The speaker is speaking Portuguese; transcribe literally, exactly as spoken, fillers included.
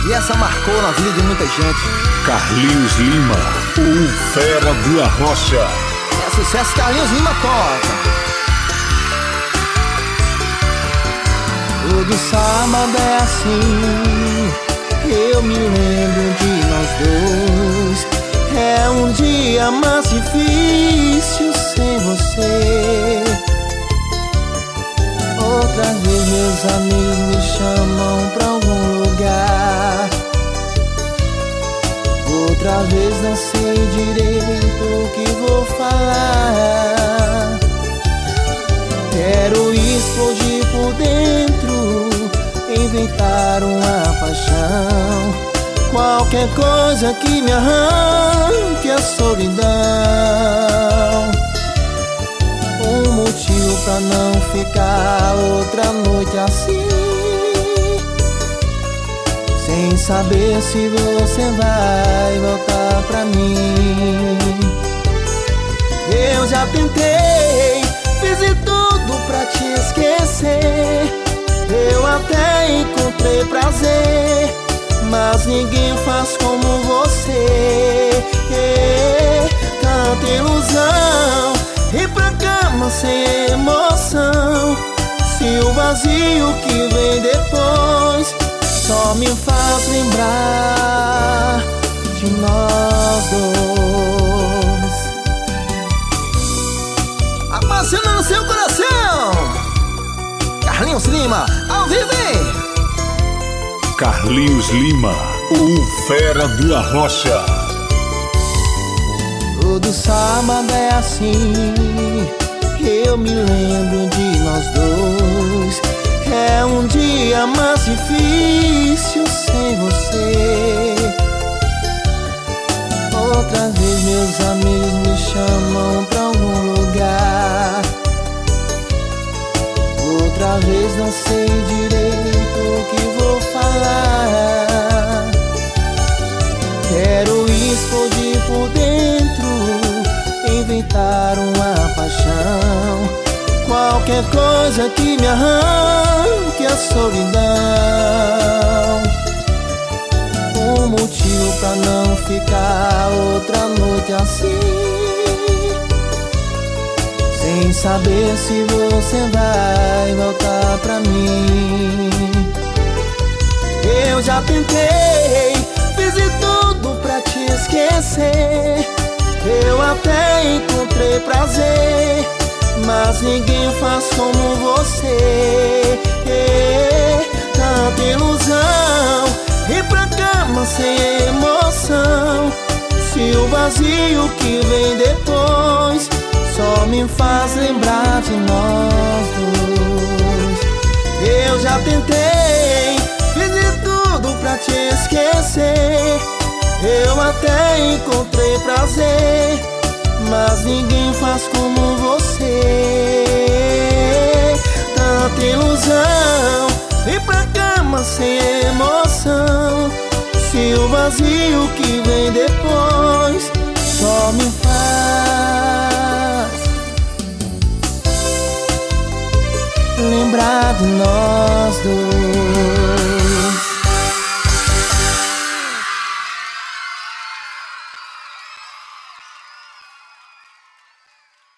E essa marcou na vida de muita gente. Carlinhos Lima, o fera do Arrocha. É sucesso, Carlinhos Lima toca. Todo sábado é assim, eu me lembro de nós dois. É um dia mais difícil sem você. Outra vez meus amigos me chamam pra algum lugar. Outra vez não sei direito o que vou falar. Quero explodir por dentro, inventar uma paixão, qualquer coisa que me arranque a solidão. Um motivo pra não ficar outra noite assim, sem saber se você vai voltar pra mim. Eu já tentei, fiz de tudo pra te esquecer. Eu até encontrei prazer, mas ninguém faz como você. Tanta ilusão, ir pra cama sem emoção. Se o vazio que vem depois só me faz lembrar de nós dois. Apaixonando seu coração, Carlinhos Lima, ao vivo, hein? Carlinhos Lima, o fera do Arrocha. Todo sábado é assim, eu me lembro de nós dois. É um dia mais difícil sem você. Outra vez meus amigos me chamam pra algum lugar. Outra vez não sei direito o que vou falar. Quero explodir por dentro, inventar uma paixão, qualquer coisa que me arranque a solidão. Um motivo pra não ficar outra noite assim, sem saber se você vai voltar pra mim. Eu já tentei, fiz de tudo pra te esquecer. Eu até encontrei prazer, mas ninguém faz como você. Tanta ilusão, ir pra cama sem emoção. Se o vazio que vem depois só me faz lembrar de nós dois. Eu já tentei, fiz de tudo pra te esquecer. Eu até encontrei prazer, mas ninguém faz como você. Tanta ilusão, ir pra cama sem emoção. Se o vazio que vem depois só me faz lembrar de nós.